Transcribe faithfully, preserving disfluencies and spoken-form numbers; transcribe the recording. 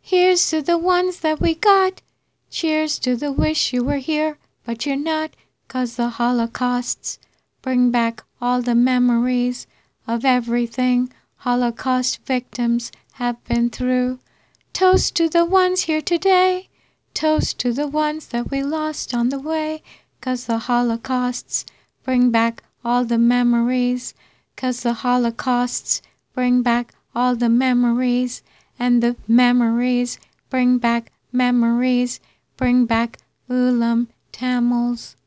Here's to the ones that we got. Cheers to the wish you were here, but you're not, 'cause the Holocausts bring back all the memories of everything Holocaust victims have been through. Toast to the ones here today. Toast to the ones that we lost on the way, 'cause the Holocausts bring back all the memories, 'cause the Holocausts bring back all the memories, and the memories bring back memories, bring back Oolam Tamils.